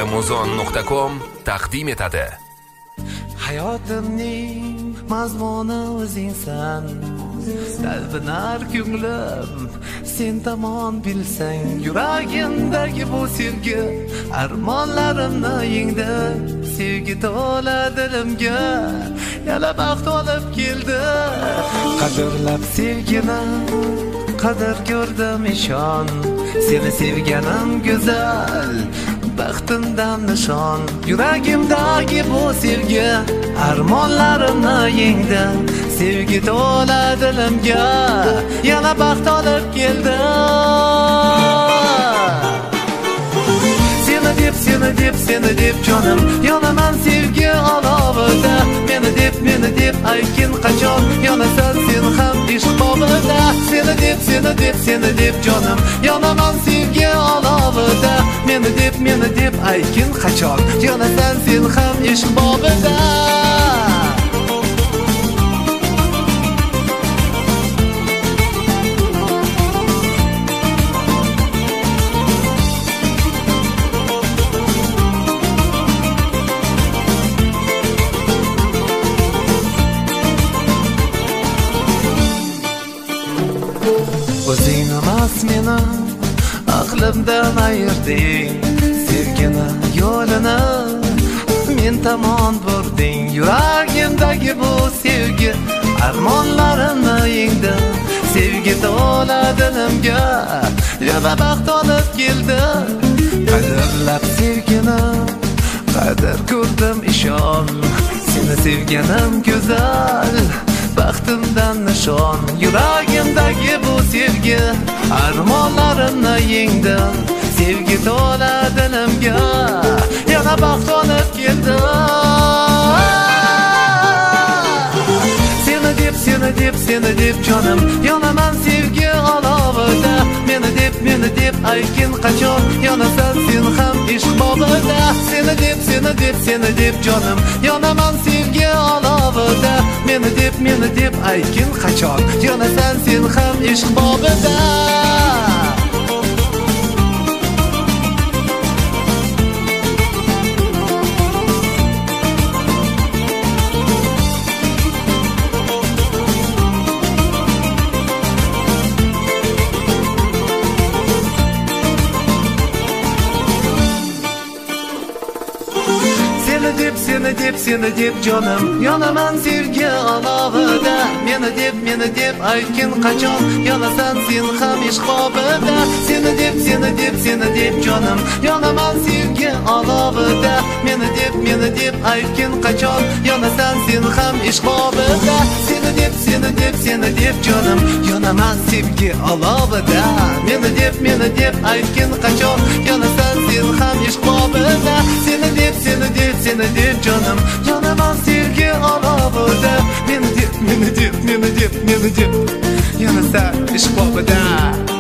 Muzon.com taqdim etadi. Hayotimning mazmuni o'zingsan, talpinar ko'nglim sen tomon bilsang, yuragimdagi bu sevgi armonlarimni yengdi, sevgi to'la dilimga yana baxt olib keldi. Qadrlab sevgini qadr ko'rdim ishon, seni sevganim go'zal baxtimdan nishon. Yuragimdagi bu sevgi armonlarimni yengdi, sevgi to'la dilimga yana baxt olib keldi. Seni deb jonim yonaman sevgi olovida, meni deb aytgin qachon yonasan sen ham ishq bobida. Seni deb jonim yonaman sevgi olovida, meni deb aytgin qachon yonasan sen ham ishq bobida. O'zing emas meni aqlimdan ayirding, sevgini yo'lini men tomon burding. Yuragimdagi bu sevgi armonlarimni yengdi, sevgi to'la dilimga yana baxt olib keldi. Qadrlab sevgini qadr ko'rdim ishon, seni sevganim go'zal baxtimdan nishon. Yuragimdagi bu sevgi armonlarimni yengdi, sevgi to'la dilimga yana baxt olib keldi. Seni deb jonim yonaman sevgi olovida, meni deb aytgin qachon yonasan sen ham ishq bobida. Seni deb jonim yonaman sevgi olovida, meni deb aytgin qachon yonasan sen ham ishq bobida. Seni deb jonim yonaman sevgi olovida, meni deb aytgin qachon yonasan sen ham ishq bobida. Seni deb jonim yonaman sevgi olovida, meni deb aytgin qachon yonasan sen ham ishq bobida. Seni deb jonim yonaman sevgi olovida, meni deb aytgin qachon yonasan sen ham ishq bobida. Seni deb jonim yonaman sevgi olovida, meni deb yonasan ishq bobida.